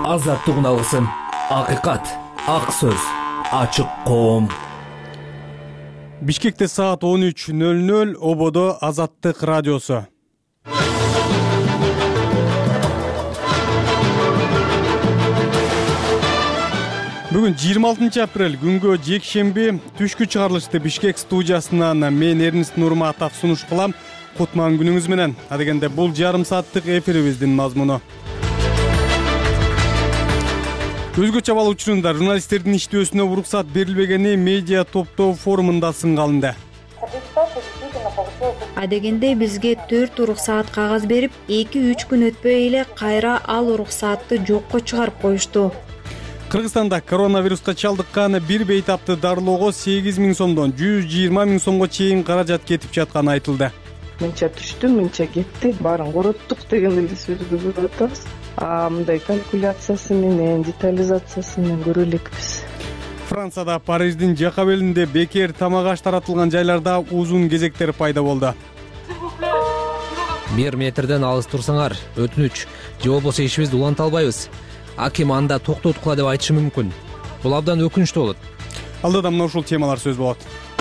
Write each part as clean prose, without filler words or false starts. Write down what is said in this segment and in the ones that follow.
Азаттык алгысым, акыйкат, ак сөз, ачык коом. Бишкекте саат 13:00, ободо Азаттык радиосу. Бүгүн 26 апрель күнгө жекшемби түшкү чыгарылышты Бишкек студиясынан мен Эрнест Нурматов сунуш кылам. Кутман күнүңүз менен. Адегенде бул жарым сааттык эфирибиздин мазмуну. Өзгөчө абал учурунда журналисттердин иштөөсүнө уруксат берилбегени медиа топтоо форумунда сынга алынды. Адегенде бизге 4 уруксаат кагаз берип, 2-3 күн өтпөй эле кайра ал уруксаатты жокко чыгарып коюшту. Кыргызстанда коронавируска чалдыккан бир бейтапты дарылоого 8 000 сомдон 120 000 сомго чейин каражат кетип жатканы айтылды. Мынча түштү, мынча кетти, баарын короттук деген эле сөздү көрүп атабыз. Мындай калькуляциясы менен, детализациясы менен көрө элекпиз. Францияда Париждин Жакабелинде бекер тамак аш таратылган жайларда узун кезектер пайда болду. 1 метрден алыс турсаңар, өтүнүч, же болбосо ишибизди уланта албайбыз. Аким анда токтоткула деп айтышы мүмкүн. Бул абдан өкүнүчтүү болот. Алдыда мына ушул темалар сөз болот.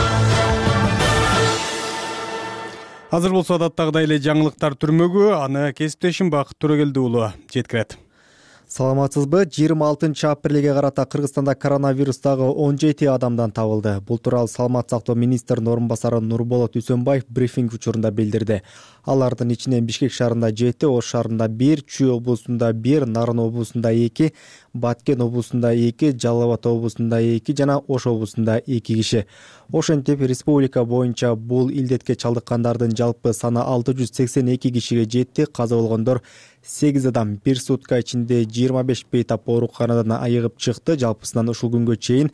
Азыр болсо адаттагыдай эле жаңылыктар түрмөгү, аны кесиптешим Бакыт Төрөгелди уулу жеткирет. Саламатсызбы? 26 апрелге карата Кыргызстанда коронавирустагы 17 адамдан табылды. Бул тууралуу Саламат сактоо министринин орун басары Нурболот Үсөнбаев брифинг учурунда билдирди. Алардын ичинен Бишкек шаарында 7, Ош шаарында 1, Чүй облусунда 1, Нарын облусунда 2, Баткен облусунда 2, Жалал Абад облусунда 2 жана Ош облусунда 2 киши. Ошентип республика боюнча бул илдетке чалдыккандардын жалпы саны 682 кишиге жетти. Каза болгондор 8 адам. Бир сутка ичинде 25 бейтап ооруканадан айыгып чыкты. Жалпысынан ушул күнгө чейин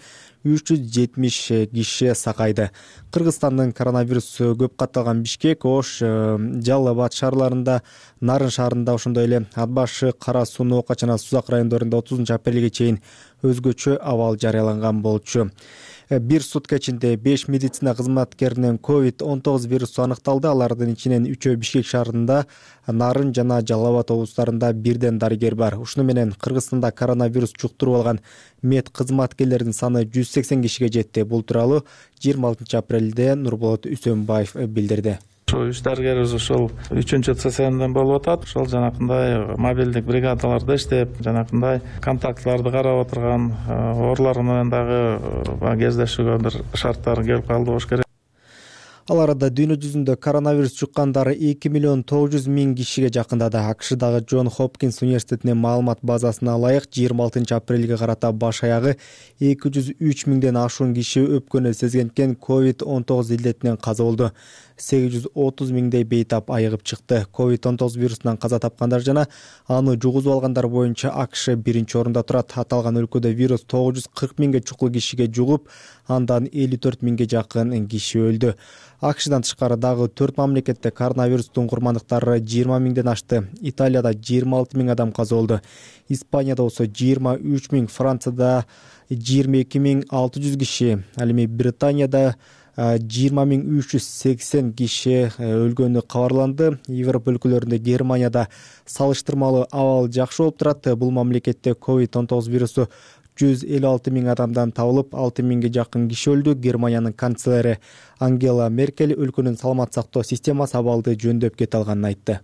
370 киши сакайды. Кыргызстандын коронавирус көп катталган Бишкек, Ош, Жалал Абад шаарларында, Нарын шаарында, ошондой эле Ат башы, Кара Суу, Ноокат жана Сузак райондорунда 30 апрелге чейин өзгөчө абал жарыяланган болчу. Бир сутка ичинде 5 медицина кызматкеринен COVID-19 вирусу аныкталды. Алардын ичинен 3-өө Бишкек шаарында, Нарын жана Жалал Абад облустарында бирден дарыгер бар. Ушуну менен Кыргызстанда коронавирус жуктуруп алган мед кызматкерлеринин саны 180 кишиге жетти. Бул тууралуу 26 апрелде Нурболот Үсөнбаев билдирди. Үч дарыгерибиз ушул 3-чү ЦСМден болуп атат. Ошол жанакындай мобилдик бригадаларда иштеп, жанакындай контактларды карап отурган оорулар менен дагы кездешүүгө бир шарттар келип калды болуш керек. Ал арада дүйнө жүзүндө коронавирус жуккандары 2 миллион 900 000 кишиге жакындады. АКШдагы Джон Хопкинс университетинин маалымат базасына ылайык 26 апрелге карата баш аягы 203 000ден ашуун киши өпкөнү сезгенкен COVID-19 илдетинен каза болду. 830 000дей бейтап айыгып чыкты. COVID-19 вирусунан каза тапкандар жана аны жугузуп алгандар боюнча АКШ биринчи орунда турат. Аталган өлкөдө вирус 940 000ге чукул кишиге жугуп, андан 54 000ге жакын киши өлдү. АКШдан тышкары дагы 4 мамлекетте коронавирустун курмандыктары 20 000ден ашты. Италияда 26 000 адам каза болду. Испанияда болсо 23 000, Францияда 22 600 киши, ал эми Британияда 20 380 киши өлгөнү кабарланды. Европа өлкөлөрүндө Германияда салыштырмалуу абал жакшы болуп турат. Бул мамлекетте COVID-19 вирусу 156 000 адамдан табылып, 6 000ге жакын киши өлдү. Германиянын канцлери Ангела Меркель өлкөнүн саламат сактоо системасы абалды жөндөп кете алганын айтты.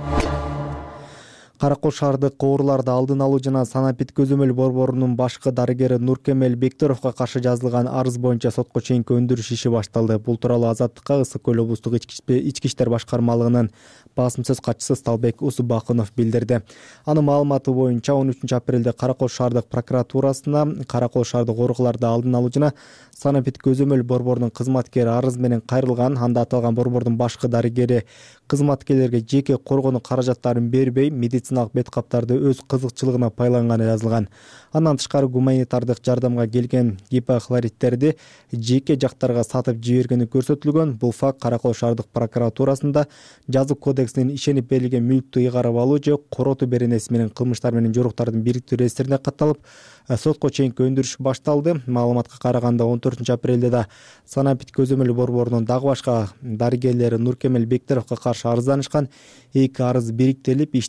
Каракол шаардык ооруларды алдын алуу жана санапит көзөмөл борборунун башкы дарыгери Нуркемел Бектуровго каршы жазылган арыз боюнча сотко чейинки өндүрүш иши башталды. Бул тууралуу Азаттыкка Ысык көл облустук ички иштер башкармалыгынын басым сөз катчысы Сталбек Усубакунов билдирди. Анын маалыматы боюнча 13 апрелде Каракол шаардык прокуратурасына Каракол шаардык оорукаларды алдын алуу жана санапит көзөмөл борборунун кызматкери арыз менен кайрылган. Анда аталган борбордун башкы дарыгери кызматкерлерге жеке коргонуу каражаттарын бербей, медициналык бет каптарды өз кызыкчылыгына байланганы жазылган. Андан тышкары гуманитардык жардамга келген гипохлоридтерди жеке жактарга сатып жибергени көрсөтүлгөн. Бул факт Каракол шаардык прокуратурасында жазуу кодексинин ишенип берилген мүлктү ыйгарып алуу же коротуу беренеси менен кылмыштар менен жоруктардын бириктүү реестрине катталып, сотко чейинки өндүрүш башталды. Маалыматка караганда 14 апрелде да санапит көзөмөл борборунун дагы башка дарыгерлери Нуркемел Бектуровго каршы арызданышкан. 2 арыз бириктелип, ишти териштирүү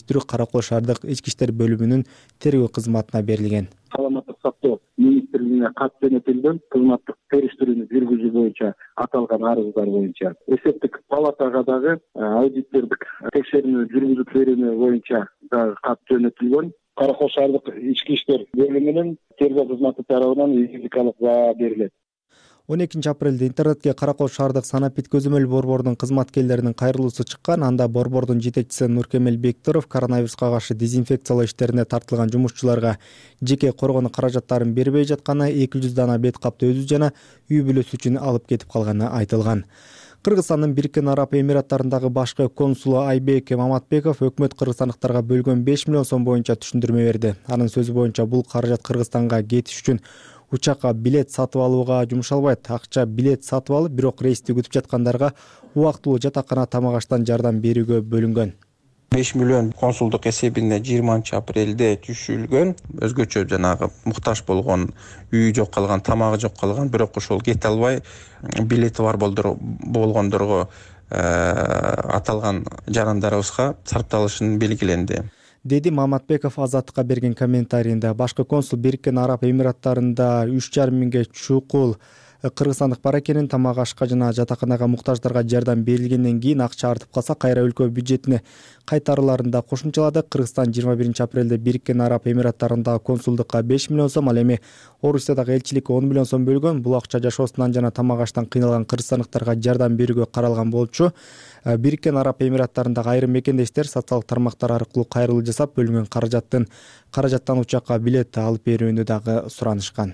өтүрүк Каракол шаардык ички иштер бөлүмүнүн тергөө кызматына берилген. Саламаттык сактоо министрлигине кат жөнөтүлгөн, кызматтык териштирүүнү жүргүзүү боюнча аталган арыздар боюнча эсептик палатага дагы аудитордук текшерүүнү жүргүзүп берүү боюнча дагы кат жөнөтүлгөн. Каракол шаардык ички иштер бөлүмүнүн тергөө кызматы тарабынан юридикалык баа берилет. 12 апрелде интернетке Каракол шаардык санапит көзөмөл борборунун кызматкерлеринин кайрылуусу чыккан. Анда борбордун жетекчиси Нуркемел Бектуров коронавируска каршы дезинфекциялоо иштерине тартылган жумушчуларга жеке коргонуу каражаттарын бербей жатканы, 200 дана бет капты өзү жана үй бүлөсү үчүн алып кетип калганы айтылган. Кыргызстандын Бириккен Араб Эмираттарындагы башкы консулу Айбек Маматбеков өкмөт кыргызстандыктарга бөлгөн 5 миллион сом боюнча түшүндүрмө берди. Анын сөзү боюнча бул каражат Кыргызстанга кетиш үчүн учакка билет сатып алууга жумшалбайт. Акча билет сатып алып, бирок рейсти күтүп жаткандарга убактылуу жатакана тамак аштан жардам берүүгө бөлүнгөн. 5 миллион консулдук эсебине 20 апрелде түшүлгөн. Өзгөчө жанагы муктаж болгон, үйү жок калган, тамагы жок калган, бирок ошол кете албай билети бар болгондорго аталган жарандарыбызга сарпталышын белгиленди, деди Маматбеков Азаттыкка берген комментарийинде. Башкы консул Бириккен Араб Эмираттарында 3,5 миңге чукул кыргызстандык бар экенин, тамак ашка жана жатаканага муктаждарга жардам берилгенден кийин акча артып калса кайра өлкө бюджетине кайтарыларын кошумчалады. Кыргызстан 21 апрелде Бириккен Араб Эмираттарындагы консулдукка 5 миллион сом, ал эми Орусиядагы элчиликке 10 миллион сом бөлгөн. Бул акча жашоосунан жана тамак аштан кыйналган кыргызстандыктарга жардам берүүгө каралган болчу. Бириккен Араб Эмираттарындагы айрым мекендештер социалдык тармактар аркылуу кайрылуу жасап, бөлүнгөн каражаттан учакка билет алып берүүнү дагы суранышкан.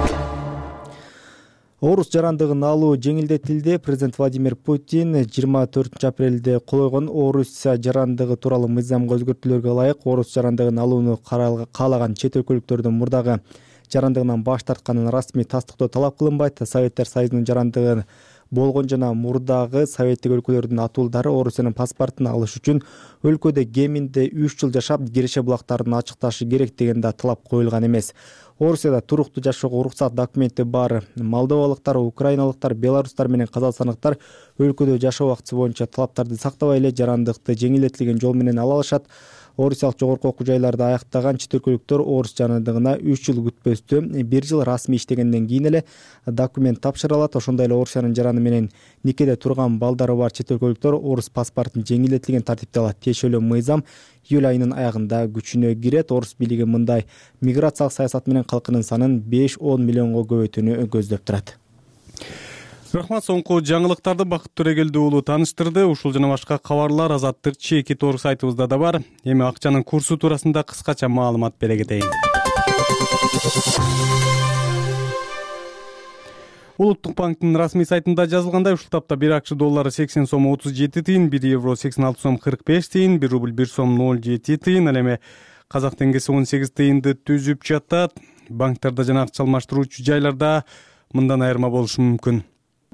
Орус жарандыгын алуу жеңилдетилди. Президент Владимир Путин 24 апрелде кол койгон Орусия жарандыгы тууралуу мыйзамга өзгөртүүлөргө ылайык орус жарандыгын алууну каалаган чет өлкөлүктөрдүн мурдагы жарандыгынан баш тартканын расмий тастыктоо талап кылынбайт. Советтер Союзунун жарандыгы болгон жана мурдагы советтик өлкөлөрдүн атуулдары Орусиянын паспортун алыш үчүн өлкөдө кеминде 3 жыл жашап, киреше булактарын ачыкташы керек деген да талап коюлган эмес. Орусияда туруктуу жашоого уруксат документи бар молдовалыктар, украиналыктар, белорустар менен казакстандыктар өлкөдө жашоо убактысы боюнча талаптарды сактабай эле жарандыкты жеңилдетилген жол менен ала алышат. Орусиялык жогорку окуу жайларда аяктаган чет өлкөлүктөр орус жарандыгына 3 жыл күтпөстөн 1 жыл расмий иштегенден кийин эле документ тапшыра алат. Ошондой эле Орусиянын жараны менен никеде турган балдары бар чет өлкөлүктөр орус паспортун жеңилдетилген тартипте алат. Тиешелүү мыйзам июль айынын аягында күчүнө кирет. Орус бийлиги мындай миграциялык саясат менен калкынын санын 5-10 миллионго көбөйтүүнү көздөп турат. Рахмат, соңку жаңылыктарды Бакыт Төрөгелди уулу тааныштырды. Ушул жана башка кабарлар Азаттык чеки торг сайтыбызда да бар. Эми акчанын курсу туурасында кыскача маалымат бере кетейин. Улуттук банктын расмий сайтында жазылгандай, ушул тапта 1 акч доллары 80 сом 37 тыйын, 1 евро 86 сом 45 тыйын, 1 рубль 1 сом 07 тыйын, ал эми казак теңгеси 18 тыйынды түзүп жатат. Банктарда жана акча алмаштыруучу жайларда мындан айырма болушу мүмкүн.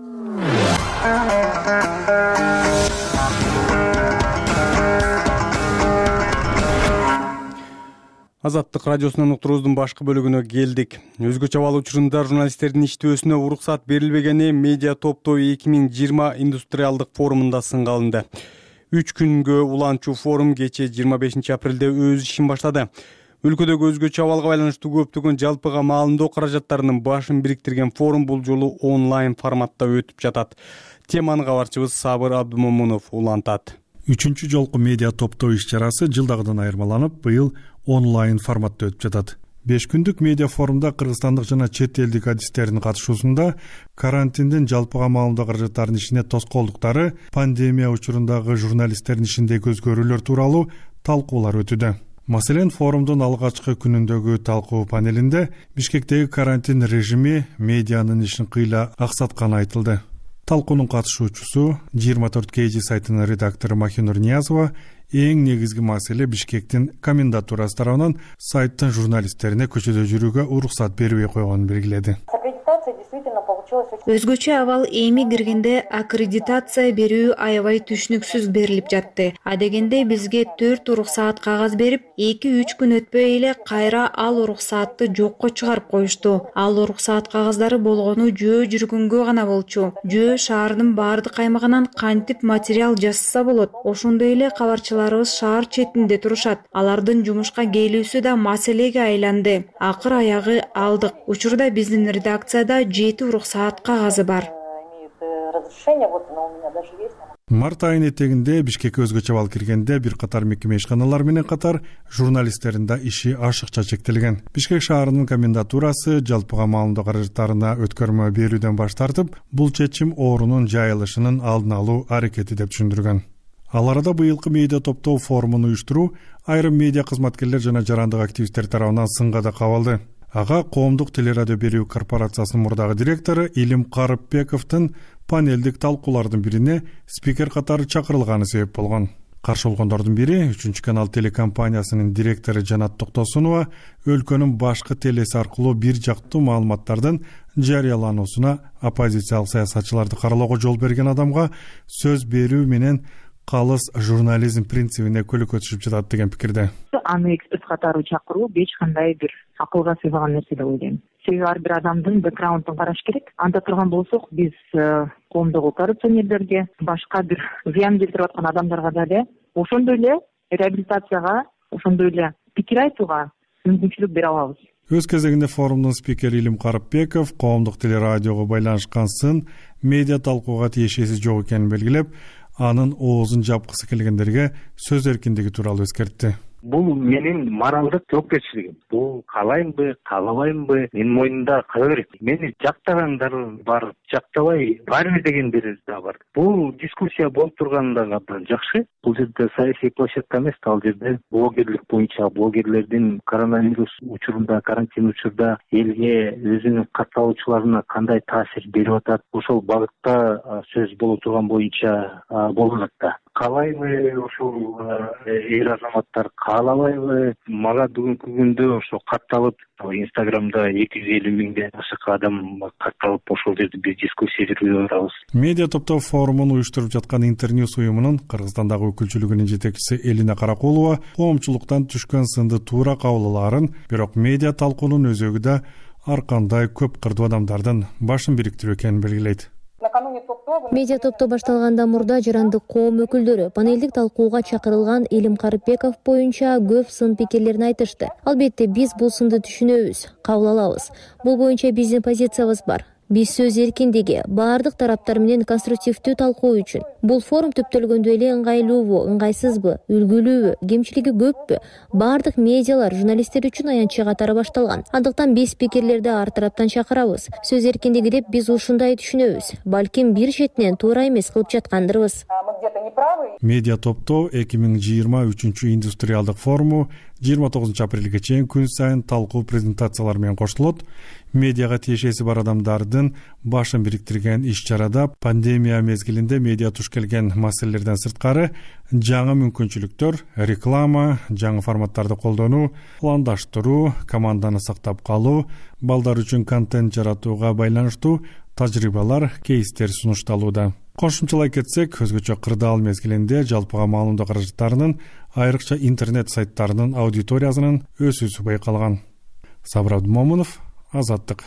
Азаттык радиосунун уктуруубуздун башкы бөлүгүнө келдик. Өзгөчө абал учурунда журналисттердин иштөөсүнө уруксат берилбегени медиа топтоо 2020 индустриалдык форумунда сынга алынды. 3 күнгө уланчу форум кечээ 25 апрелде өз ишин баштады. Өлкөдөгү өзгөчө абалга байланыштуу көптөгөн жалпыга маалымдоо каражаттарынын башын бириктирген форум бул жолу онлайн форматта өтүп жатат. Теманы кабарчыбыз Сабыр Абдумомунов улантат. 3-чү жолку медиа топтоо иш-чарасы жылдагыдан айырмаланып, быйыл онлайн форматта өтүп жатат. 5 күндүк медиа форумда кыргызстандык жана чет элдик адистердин катышуусунда карантиндин жалпыга маалымдоо каражаттарынын ишине тоскоолдуктары, пандемия учурундагы журналисттердин ишиндеги өзгөрүүлөр тууралуу талкуулар өтүүдө. Маселен, форумдун алгачкы күнүндөгү талкуу панелинде Бишкектеги карантин режими медианын ишин кыйла аксатканы айтылды. Талкуунун катышуучусу 24 KG сайтынын редактору Махинур Ниязова эң негизги маселе Бишкектин комендатурасы тарабынан сайттын журналисттерине көчөдө жүрүүгө уруксат бербей койгонун белгиледи. Өзгөчө абал эми киргенде аккредитация берүү аябай түшүнүксүз берилип жатты. Адегенде бизге 4 уруксаат кагаз берип, 2-3 күн өтпөй эле кайра ал уруксаатты жокко чыгарып коюшту. Ал уруксаат кагаздары болгону жөө жүргөнгө гана болчу. Жөө шаардын баардык аймагынан кантип материал жасаса болот. Ошондой эле кабарчыларыбыз шаар четинде турушат. Алардын жумушка келүүсү да маселеге айланды. Акыр аягы алдык. Учурда биздин редакцияда 7 уруксаат кагазы бар. Март айынын этегинде Бишкекке өзгөчө абал киргенде бир катар мекеме ишканалар менен катар журналисттердин да иши ашыкча чектелген. Бишкек шаарынын комендатурасы жалпыга маалымдоо каражаттарына өткөрмө берүүдөн баш тартып, бул чечим оорунун жайылышынын алдын алуу аракети деп түшүндүргөн. Ал арада быйылкы медиа топтоо форумун уюштуруу айрым медиа кызматкерлер жана жарандык активисттер тарабынан сынга да кабылды. Ага коомдук телерадио берүү корпорациясынын мурдагы директору Илим Карыпбековдун панелдик талкуулардын бирине спикер катары чакырылганы себеп болгон. Каршы болгондордун бири 3 канал телекомпаниясынын директору Жанат Токтосунова өлкөнүн башкы телеси аркылуу бир жактуу маалыматтардын жарыялануусуна оппозициялык саясатчыларды каралоого жол берген адамга сөз берүү менен калыс журнализм принцибине көлөкө түшүп жатат деген пикирде. Аны эксперт катары чакыруу эч кандай бир акылга сыйбаган нерсе деп ойлойм. Себеби ар бир адамдын бэкграундун караш керек. Анда турган болсок, биз коомдогу коррупционерлерге, башка бир зыян келтирип аткан адамдарга деле ошондой эле реабилитацияга, ошондой эле пикир айтууга мүмкүнчүлүк бере алабыз. Өз кезегинде форумдун спикери Илим Карыпбеков коомдук телерадиого байланышкан сын медиа талкууга тиешеси жок экенин белгилеп, анын оозун жапкысы келгендерге сөз эркиндиги тууралуу эскертти. Бул менин моралдык жоопкерчилигим. Бул каалаймбы, каалабаймбы, менин мойнумда кала берет. Мени жактагандар бар, жактабай баары дегендер да бар. Бул дискуссия болуп турганда абдан жакшы. Бул жерде саясий площадка эмес, ал жерде блогерлик боюнча блогерлердин коронавирус учурунда, карантин учурда элге өзүнүн катталуучуларына кандай таасир берип атат, ошол багытта сөз боло турган боюнча болот да. Каалайбы ошол эр азаматтар, каалабайбы, мага бүгүнкү күндө ошо катталып, Инстаграмда 250 миңден ашык адам катталып, ошол жерде биз дискуссия жүргүзүп атабыз. Медиа топтоо форумун уюштуруп жаткан Интерньюс уюмунун Кыргызстандагы өкүлчүлүгүнүн жетекчиси Элина Каракулова коомчулуктан түшкөн сынды туура кабыл алаарын, бирок медиа талкуунун өзөгү да ар кандай көп кырдуу адамдардын башын бириктирүү экенин белгилейт. Медиа топтоо башталгандан мурда жарандык коом өкүлдөрү панелдик талкууга чакырылган Илим Карыпбеков боюнча көп сын пикирлерин айтышты. Албетте биз бул сынды түшүнөбүз, кабыл алабыз. Бул боюнча биздин позициябыз бар. Биз сөз эркиндиги, баардык тараптар менен конструктивдүү талкуу үчүн. Бул форум түптөлгөндө эле ыңгайлуубу, ыңгайсызбы, үлгүлүүбү, кемчилиги көппү? Баардык медиалар журналисттер үчүн аянтча катары башталган. Андыктан биз спикерлерди ар тараптан чакырабыз. Сөз эркиндиги деп биз ушундай түшүнөбүз. Балким бир четинен туура эмес кылып жаткандырбыз. Медиа топтоо 2023 индустриалдык форуму 29 апрелге чейин күн сайын талкуу презентациялар менен коштулот. Медиага тиешеси бар адамдардын башын бириктирген иш-чарада пандемия мезгилинде медиа туш келген маселелерден сырткары жаңы мүмкүнчүлүктөр, реклама, жаңы форматтарды колдонуу, пландаштыруу, команданы сактап калуу, балдар үчүн контент жаратууга байланыштуу тажрыйбалар, кейстер сунушталууда. Кошумчалай кетсек, өзгөчө кырдаал мезгилинде жалпыга маалымдоо каражаттарынын, айрыкча интернет сайттарынын аудиториясынын өсүүсү байкалган. Сабыр Абдумомунов, Азаттык.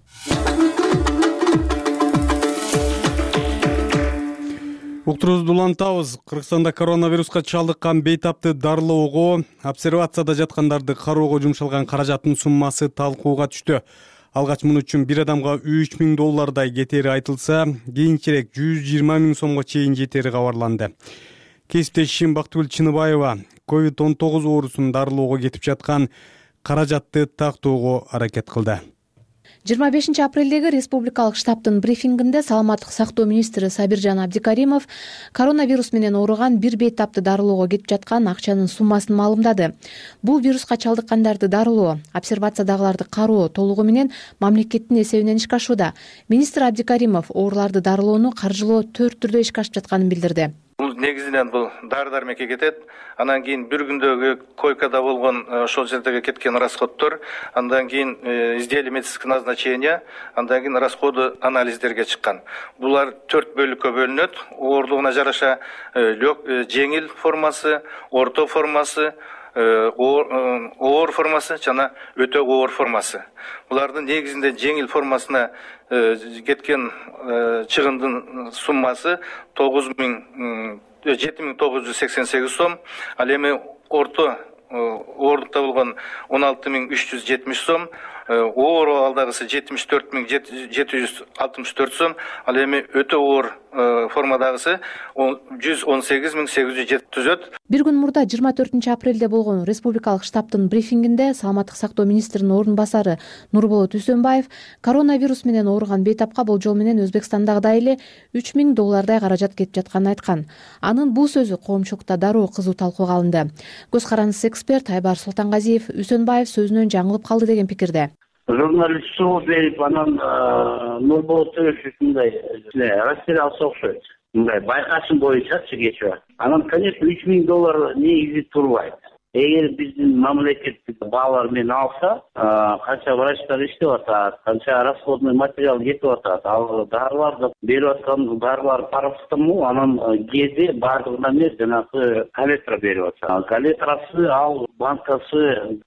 Уктурубузду улантабыз. Кыргызстанда коронавируска чалдыккан бейтапты дарылоого, обсервацияда жаткандарды кароого жумшалган каражаттын суммасы талкууга түштү. Алгач муну үчүн бир адамга $3000 кетери айтылса, кийинчерээк 120 000 сомго чейин жетери кабарланды. Кесиптешим Бактыгүл Чыныбаева COVID-19 оорусун дарылоого кетип жаткан каражатты тактоого аракет кылды. 25 апрелдеги республикалык штабтын брифингинде саламаттык сактоо министри Сабиржан Абдикаримов коронавирус менен ооруган бир бейтапты дарылоого кетип жаткан акчанын суммасын маалымдады. Бул вируска чалдыккандарды дарылоо, обсервациядагыларды кароо толугу менен мамлекеттин эсебинен ишке ашууда. Министр Абдикаримов ооруларды дарылоону каржылоо 4 түрдө ишке ашып жатканын билдирди. Бул негизинен бул дары дармекке кетет. Андан кийин бир күндөгү койкада болгон ошол жердеги кеткен расходдор, андан кийин изделие медицинского назначения, андан кийин расходу анализдерге чыккан. Булар 4 бөлүккө бөлүнөт. Оорлугуна жараша жеңил формасы, орто формасы, оор формасы жана өтө оор формасы. Булардын негизинде жеңил формасына кеткен чыгымдын суммасы 7988 сом, ал эми орто оорлукта болгон 16370 сом, оор абалдагысы 74764 сом, ал эми өтө оор формадагысы 118807 түзөт. Бир күн мурда 24 апрелде болгон республикалык штабтын брифингинде саламаттык сактоо министринин орун басары Нурболот Үсөнбаев коронавирус менен ооруган бейтапка болжол менен Өзбекстандагыдай эле $3000 каражат кетип жатканын айткан. Анын бул сөзү коомчулукта дароо кызуу талкууга алынды. Көз карандысыз эксперт Айбар Султангазиев Үсөнбаев сөзүнөн жаңылып калды деген пикирде. Журналист суу берип, анан Нурболот ушундай растерялса окшойт. Мындай байкашым боюнчачы кечээ. Анан, конечно, $3000 негизи турбайт. Эгер биздин мамлекеттик баалар менен алса, канча врачтар иштеп атат, канча расходный материал кетип атат, ал дарыларды берип аткан дарылар парацетамол, анан кээде баардыгына эмес жанагы калетра берип атат. Калетрасы ал банкасы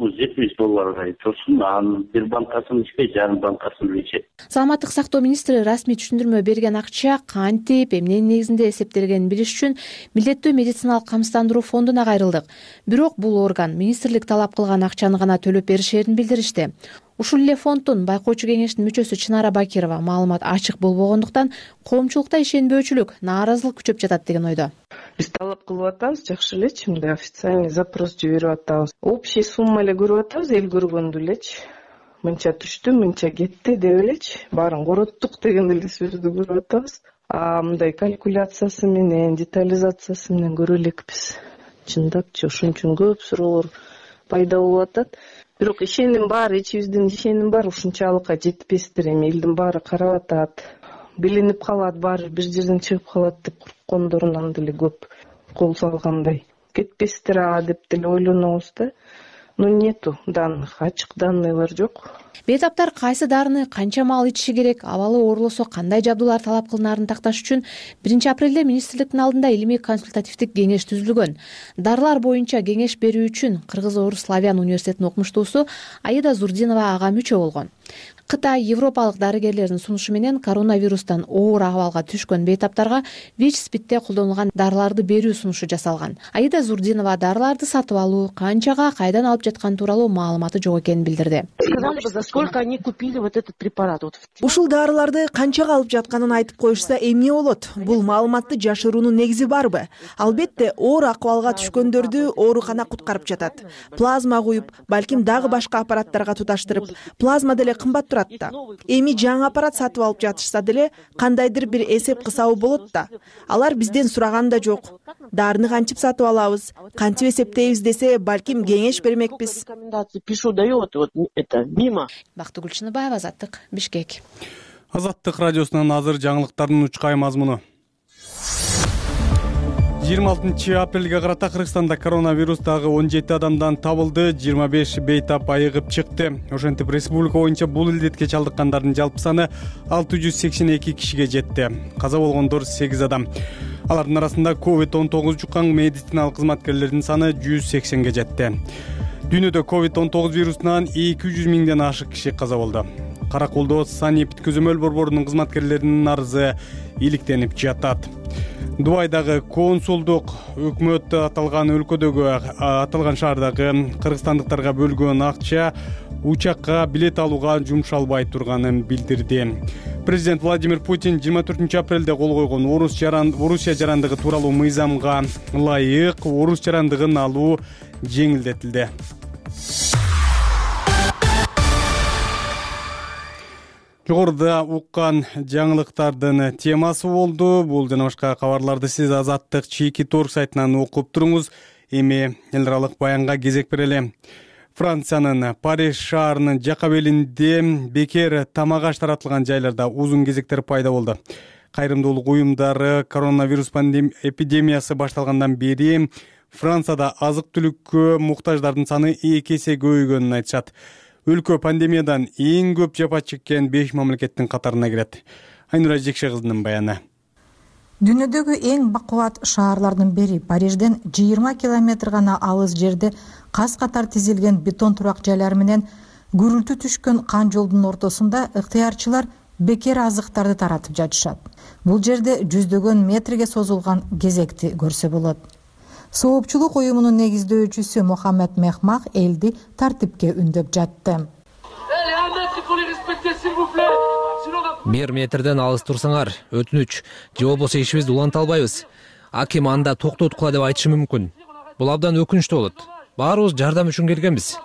$60-70 турсун, анын бир банкасын ичпей, жарым банкасын ичет. Саламаттык сактоо министри расмий түшүндүрмө берген акча кантип, эмненин негизинде эсептелгенин билиш үчүн милдеттүү медициналык камсыздандыруу фондуна кайрылдык. Бирок бул орган министрлик талап кылган акчаны гана төлөп беришерин билдиришти. Ушул эле фонддун байкоочу кеңештин мүчөсү Чынара Бакирова маалымат ачык болбогондуктан коомчулукта ишенбөөчүлүк, нааразылык күчөп жатат деген ойдо. Биз талап кылып атабыз, жакшы элечи, мындай официальный запрос жиберип атабыз. Общий сумма эле көрүп атабыз, эл көргөндү элечи. Мынча түштү, мынча кетти деп элечи. Баарын короттук деген эле сөздү көрүп атабыз. Мындай калькуляциясы менен, детализациясы менен көрө элекпиз. Чындапчы ушун үчүн көп суроолор пайда болуп атат. Бирок ишеним бар, ичибиздин ишеним бар, ушунчалыкка жетпестир. Эми элдин баары карап атат, билинип калат, баары бир жерден чыгып калат деп корккондорунан деле көп кол салгандай. Кетпестир деп деле ойлонобуз да. Но нету данных, ачык данныйлар жок. Бейтаптар кайсы дарыны канча маал ичиши керек, абалы оорлосо кандай жабдуулар талап кылынарын такташ үчүн 1 апрелде министрликтин алдында илимий консультативдик кеңеш түзүлгөн. Дарылар боюнча кеңеш берүү үчүн Кыргыз-Орус Славян университетинин окумуштуусу Аида Зурдинова ага мүчө болгон. Кытай европалык дарыгерлердин сунушу менен коронавирустан оор абалга түшкөн бейтаптарга ВИЧ-СПИДте колдонулган дарыларды берүү сунушу жасалган. Аида Зурдинова дарыларды сатып алуу, канчага, кайдан алып жаткан тууралуу маалыматы жок экенин билдирди. Сказали бы, за сколько они купили вот этот препарат? Ушул дарыларды канчага алып жатканын айтып коюшса эмне болот? Бул маалыматты жашыруунун негизи барбы? Албетте, оор акыбалга түшкөндөрдү оорукана куткарып жатат. Плазма куюп, балким дагы башка аппараттарга туташтырып, плазма деле кымбат турат да. Эми жаңы аппарат сатып алып жатышса деле кандайдыр бир эсеп кысабы болот да. Алар бизден сураган да жок. Дарыны кантип сатып алабыз, кантип эсептейбиз десе, балким кеңеш бермекпиз. Пишу дает, вот это мимо. Бактыгүл Чыныбаева, Азаттык, Бишкек. Азаттык радиосунан азыр жаңылыктардын учкай мазмуну. 26 апрелге карата Кыргызстанда коронавирустагы 17 адамдан табылды, 25 бейтап айыгып чыкты. Ошентип республика боюнча бул илдетке чалдыккандардын жалпы саны 682 кишиге жетти. Каза болгондор 8 адам. Алардын арасында COVID-19 жуккан медициналык кызматкерлердин саны 180ге жетти. Дүйнөдө COVID-19 вирусунан 200 миңден ашык киши каза болду. Караколдо санитар көзөмөл борборунун кызматкерлеринин арызы иликтенип жатат. Дубайдагы консулдук өкмөт аталган өлкөдөгү аталган шаардагы кыргызстандыктарга бөлгөн акча учакка билет алууга жумшалбай турганын билдирди. Президент Владимир Путин 24 апрелде кол койгон Орусия жарандыгы тууралуу мыйзамга ылайык орус жарандыгын алуу жеңилдетилди. Жогоруда уккан жаңылыктардын темасы болду. Бул жана башка кабарларды сиз Азаттык чийки торг сайтынан окуп туруңуз. Эми эл аралык баянга кезек берели. Франциянын Париж шаарынын жака белинде бекер тамак аш таратылган жайларда узун кезектер пайда болду. кайрымдуулук уюмдары коронавирус эпидемиясы башталгандан бери Францияда азык түлүккө муктаждардын саны 2 эсе көбөйгөнүн айтышат. Өлкө пандемиядан эң көп жапа чеккен 5 мамлекеттин катарына кирет. Айнура Жекше кызынын баяны. Дүйнөдөгү эң бакубат шаарлардын бири Парижден 20 километр гана алыс жерде кас катар тизилген бетон турак жайлар менен гүрүлтү түшкөн кан жолдун ортосунда ыктыярчылар бекер азыктарды таратып жатышат. Бул жерде жүздөгөн метрге созулган кезекти көрсө болот. Соопчулук уюмунун негиздөөчүсү Мохаммед Мехмах элди тартипке үндөп жатты. 1 метрден алыс турсаңар, өтүнүч, же болбосо ишибизди уланта албайбыз. Аким анда токтоткула деп айтышы мүмкүн. Бул абдан өкүнүчтүү болот. Баарыбыз жардам үчүн келгенбиз.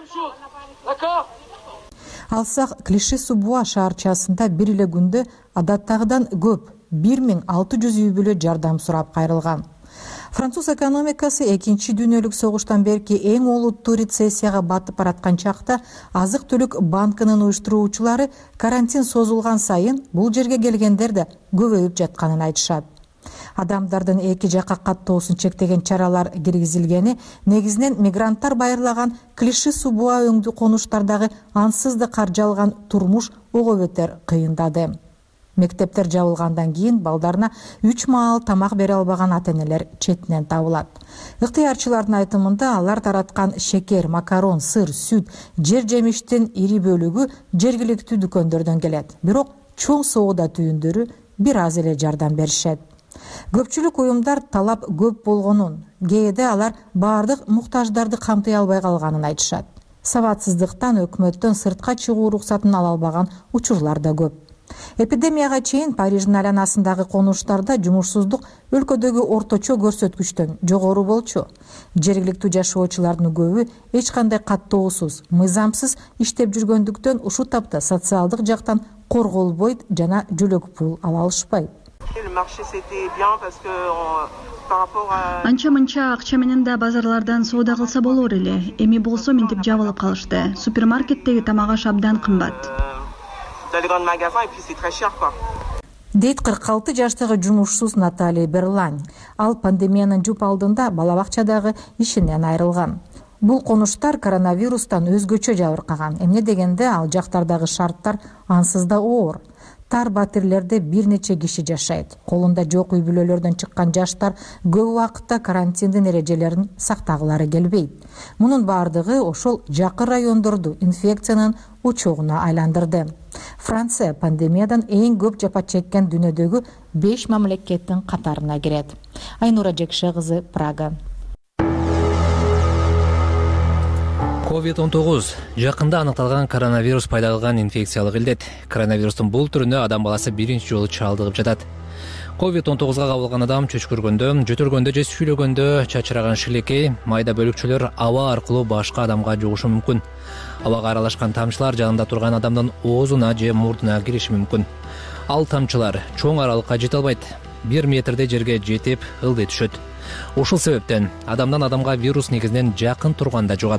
Алсак Клиши-су-Буа шаарчасында бир эле күндө адаттагыдан көп 1600 үй бүлө жардам сурап кайрылган. Француз экономикасы 2 дүйнөлүк согуштан берки эң олуттуу рецессияга батып бараткан чакта азык-түлүк банкынын уюштуруучулары карантин созулган сайын бул жерге келгендер да көбөйүп жатканын айтышат. Адамдардын эки жакка каттоосун чектеген чаралар киргизилгени негизинен мигранттар байырлаган Клиши-су-Буа өңдүү конуштардагы ансыздык каржы алган турмуш ого бетер кыйындады. Мектептер жабылгандан кийин балдарына 3 маал тамак бере албаган ата-энелер четинен табылат. Ыктыярчылардын айтымында алар тараткан шекер, макарон, сыр, сүт, жер жемиштин ири бөлүгү жергиликтүү дүкөндөрдөн келет. Бирок чоң соода түйүндөрү бир аз эле жардам беришет. Көпчүлүк уюмдар талап көп болгонун, кээде алар баардык муктаждарды камтый албай калганын айтышат. Сабатсыздыктан өкмөттөн сыртка чыгуу уруксатын ала албаган учурлар да көп. Эпидемияга чейин Париждин айланасындагы конуштарда жумушсуздук өлкөдөгү орточо көрсөткүчтөн жогору болчу. Жергиликтүү жашоочулардын көбү эч кандай каттоосуз, мыйзамсыз иштеп жүргөндүктөн ушул тапта социалдык жактан корголбойт жана жөлөк пул ала алышпайт. Анча мынча акча менен да базарлардан соода кылса болор эле. Эми болсо минтип жабылып калышты. Супермаркеттеги тамак аш абдан кымбат. Дейт 46 жаштагы жумушсуз Наталья Берлань. Ал пандемиянын жуп алдында бала бакчадагы ишинен айрылган. Бул конуштар коронавирустан өзгөчө жабыркаган. Эмне дегенде ал жактардагы шарттар ансыз да оор. Тар батирлерде бир нече киши жашайт. Колунда жок үй бүлөлөрдөн чыккан жаштар көп убакытта карантиндин эрежелерин сактагылары келбейт. Мунун бардыгы ошол жакын райондорду инфекциянын учогуна айландырды. Франция пандемиядан эң көп жапа чеккен дүйнөдөгү 5 мамлекеттин катарына кирет. Айнура Жекше кызы, Прага. COVID-19 жакында аныкталган коронавирус пайда кылган инфекциялык илдет. Коронавирустун бул түрүнө адам баласы биринчи жолу чалдыгып жатат. COVID-19га кабылган адам чөчкүргөндө, жөтөлгөндө же сүйлөгөндө чачыраган шилекей, майда бөлүкчөлөр аба аркылуу башка адамга жугушу мүмкүн. Абага аралашкан тамчылар жанында турган адамдын оозуна же мурдуна кириши мүмкүн. Ал тамчылар чоң аралыкка жете албайт. 1 метрде жерге жетип ылдый түшөт. Ушул себептен адамдан адамга вирус негизинен жакын турганда жугат.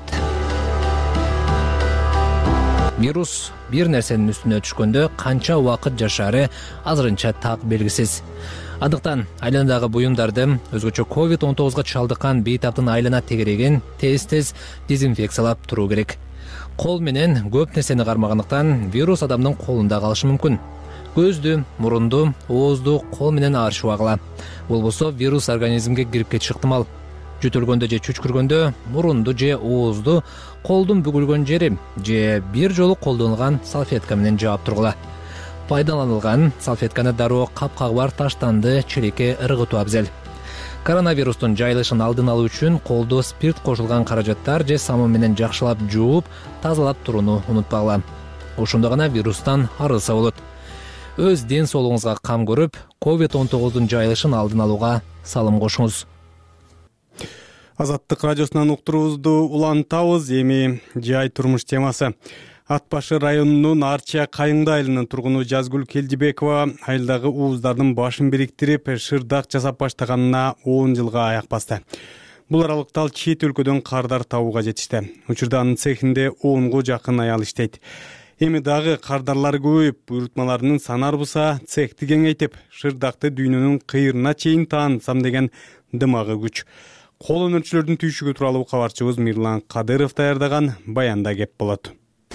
Вирус бир нерсенин үстүнө түшкөндө канча убакыт жашаары азырынча так белгисиз. Андыктан айланадагы буюмдарды өзгөчө COVID-19га чалдыккан бейтаптын айлана тегерегин тез дезинфекциялап туруу керек. Кол менен көп нерсени кармагандыктан вирус адамдын колунда калышы мүмкүн. Көздү, мурунду, оозду кол менен аршыбагыла. Болбосо вирус организмге кирип кетиши ыктымал. Жөтөлгөндө же чүчкүргөндө мурунду же оозду колдун бүгүлгөн жери же бир жолу колдонулган салфетка менен жаап тургула. Пайдаланылган салфетканы дароо капкагы бар таштанды челекке ыргытуу абзел. Коронавирустун жайылышын алдын алуу үчүн колду спирт кошулган каражаттар же самын менен жакшылап жууп, тазалап турууну унутпагыла. Ошондо гана вирустан арылса болот. Өз ден соолугуңузга кам көрүп, COVID-19 жайылышын алдын алууга салым кошуңуз. Азаттык радиосунан уктуруубузду улантабыз. Эми жай турмуш темасы. Ат башы районунун Арча Кайыңды айылынын тургуну Жазгүл Келдибекова айылдагы ууздардын башын бириктирип, шырдак жасап баштаганына 10 жылга аяк басты. Бул аралыкта ал чет өлкөдөн кардар табууга жетишти. Учурда анын цехинде 10га жакын аял иштейт. Эми дагы кардарлар көбөйүп, буйрутмаларынын саны арбыса, цехти кеңейтип, шырдакты дүйнөнүн кыйырына чейин таанытсам деген дымагы күч. Кол өнөрчүлөрдүн түйшүгү тууралуу кабарчыбыз Мирлан Кадыров даярдаган баянда кеп болот.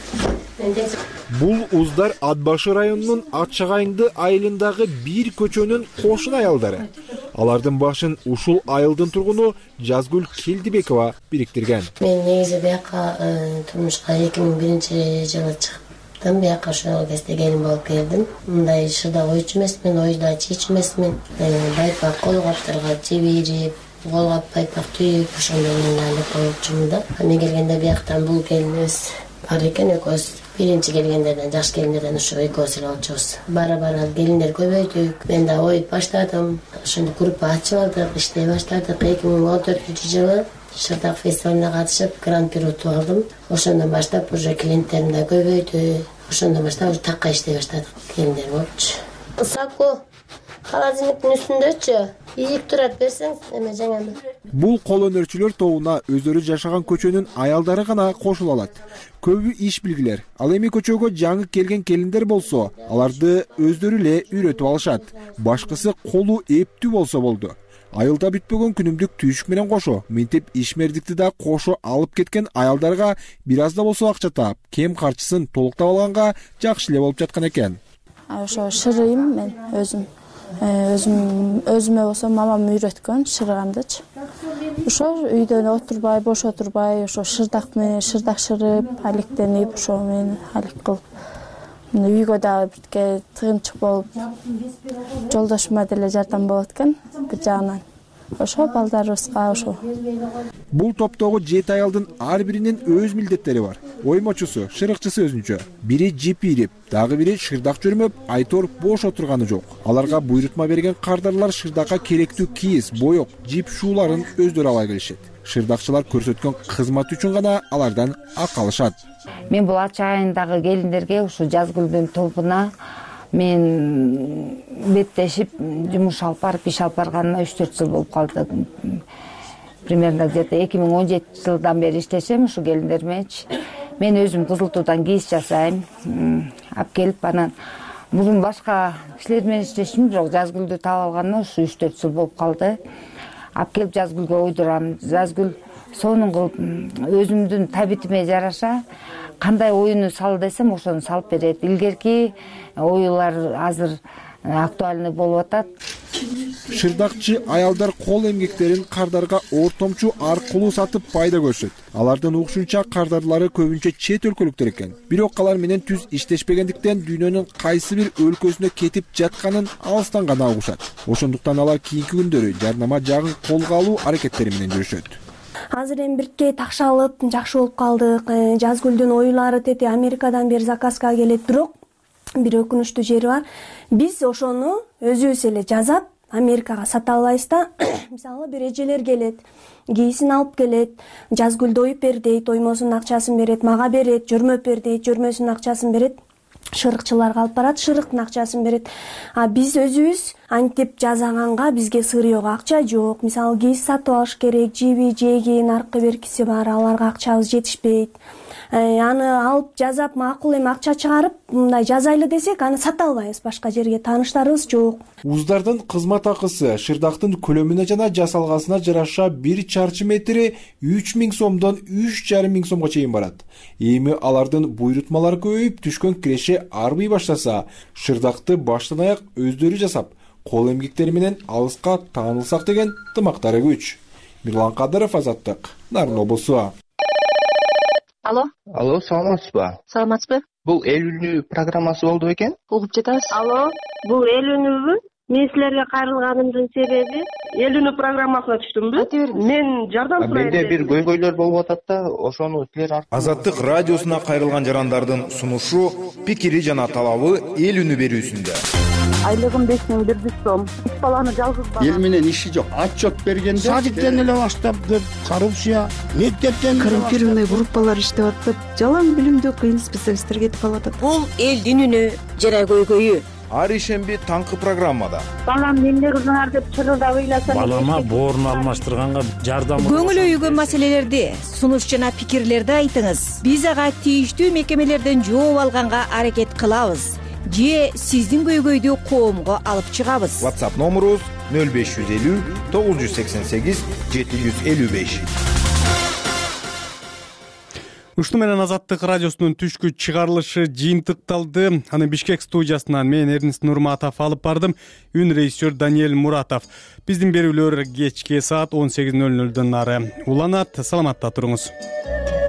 Бул Уздар Ат Башы районунун Атчагайыңды айылындагы бир көчөнүн кошун аялдары. Алардын башын ушул айылдын тургуну Жазгүл Келдибекова бириктирген. Мен негизи бияка турмушка 2001-жылы чыктым. Бияка ошол кезде келин болуп келдим. Мындай шырда ойчу эмесмин, ойда чечүү эмесмин. Байпак колгаптарга жебирип, колгап байпак түйүп, ошондой эле болчумун да. Мен келгенде бияктан бул келинибиз бар экен, экөөбүз биринчи келгендерден, жаш келиндерден ошо экөөбүз эле болчубуз. Бара-бара келиндер көбөйдүк. Мен да ойуп баштадым. Ошондо группа ачып алдык, иштей баштадык. 2014-жылы Шырдак фестивалына катышып, гран-при утуп алдым. Ошондон баштап уже клиенттерим да көбөйдү. Ошондон баштап уже такка иштей баштадык. Келиндер болчу. Саку холодильниктин үстүндөчү ийип турат, берсең эме жаңаны. Бул кол өнөрчүлөр тобуна өздөрү жашаган көчөнүн аялдары гана кошула алат. Көбү иш билгилер. Ал эми көчөгө жаңы келген келиндер болсо, аларды өздөрү эле үйрөтүп алышат. Башкысы колу эптүү болсо болду. Айылда бүтпөгөн күнүмдүк түйшүк менен кошо, минтип ишмердикти да кошо алып кеткен аялдарга бир аз да болсо акча таап, кем карчысын толуктап алганга жакшы эле болуп жаткан экен. Ошо шырыйм мен өзүмө болсо мамам үйрөткөн шырыгандычы. Ошо үйдөн отурбай, бош отурбай, ошо шырдак менен шырдак шырып, алектенип, ошо менен алек кылып. Үйгө дагы бирке тыгынчык болуп, жолдошума деле жардам болот экен бир жагынан. Ошо балдарыбызга ошо. Бул топтогу 7 аялдын ар биринин өз милдеттери бар. Оймочусу, шырыкчысы өзүнчө. Бири жип ийрип, дагы бири шырдак жүрмөп, айтор бош отурганы жок. Аларга буйрутма берген кардарлар шырдакка керектүү кийиз, боек, жип шууларын өздөрү ала келишет. Шырдакчылар көрсөткөн кызмат үчүн гана алардан акы алышат. Мен бул Атчагайыңдагы келиндерге, ушу Жазгүлдүн тобуна мен беттешип жумуш алып барып, иш алып барганына 3-4 жыл болуп калды. Примерно где-то 2017-жылдан бери иштешем ушу келиндер мененчи. Мен өзүм кызылтуудан кийиз жасайм. Алып келип анан мурун башка кишилер менен иштештим, бирок Жазгүлдү таап алганына ушу 3-4 жыл болуп калды. Алып келип Жазгүлгө ойдурам. Жазгүл сонун кылып өзүмдүн табитиме жараша кандай оюну сал десем, ошону салып берет. Илгерки оюлар азыр актуальный болуп атат. Шырдакчы аялдар кол эмгектерин кардарга ортомчу аркылуу сатып пайда көрүшөт. Алардын угушунча кардарлары көбүнчө чет өлкөлүктөр экен. Бирок алар менен түз иштешпегендиктен дүйнөнүн кайсы бир өлкөсүнө кетип жатканын алыстан гана угушат. Ошондуктан алар кийинки күндөрү жарнама жагын колго алуу аракеттери менен жүрүшөт. Азыр эми бирке такшалып, жакшы болуп калдык. Жазгүлдүн оюлары тети Америкадан бери заказга келет, бирок бир өкүнүчтүү жери бар. Биз ошону өзүбүз эле жазап Америкага сата албайбыз да. Мисалы бир эжелер келет, кийизин алып келет, Жазгүлдү оюп бер дейт, оймосунун акчасын берет, мага берет, жөрмөп бер дейт, жөрмөсүнүн акчасын берет. Шырыкчыларга алып барат, шырыктын акчасын берет. Биз өзүбүз антип жасаганга бизге сырыйга акча жок. Мисалы кийиз сатып алыш керек, жиби, жеги, наркы беркиси бар, аларга акчабыз жетишпейт. Аны алып жазап макул эми акча чыгарып, мындай жазайлы десек, аны сата албайбыз, башка жерге тааныштарыбыз жок. Уздардын кызмат акысы шырдактын көлөмүнө жана жасалгасына жараша 1 чарчы метри 3000 сомдон 3500 сомго чейин барат. Эми алардын буйрутмалары көбөйүп, түшкөн киреше арбый баштаса, шырдакты баштан аяк өздөрү жасап, кол эмгектери менен алыска таанылсак деген тымактары күч. Мирлан Кадыров, Азаттык, Нарын облусу. Алло, саламатсызбы? Саламатсызбы? Бул эл үнү программасы болду бекен? Угуп жатабыз. Алло, бул эл үнүбү? Мен силерге кайрылганымдын себеби эл үнү программасына түштүмбү? Мен жардам сурайм. Менде бир көйгөйлөр болуп атат да, ошону силер аркылуу. Азаттык радиосуна кайрылган жарандардын сунушу, пикири жана талабы эл үнү берүүсүндө. Айлыгым 5100 сом. 3 баланы жалгыз бала. Эл менен иши жок. Отчет бергенде садиктен эле баштап деп, коррупция, мектептен коррумпированный группалар иштеп атып, жалаң билимдүү кыйын специалисттер кетип калып атат. Бул элдин үнү жана көйгөйү. ар ишемби таңкы программада. Балам эмне кылдыңар деп чырылдап ыйласам, балама боорун алмаштырганга жардам. Көңүл өйгөн маселелерди, сунуш жана пикирлерди айтыңыз. Биз ага тийиштүү мекемелерден жооп алганга аракет кылабыз же сиздин көйгөйдү коомго алып чыгабыз. WhatsApp номерубуз 0550 988 755. Ушуну менен Азаттык радиосунун түшкү чыгарылышы жыйынтыкталды. Аны Бишкек студиясынан мен Эрнест Нурматов алып бардым. Үн режиссер Даниэль Муратов. Биздин берүүлөр кечки саат 18:00дөн ары уланат. Саламатта туруңуз.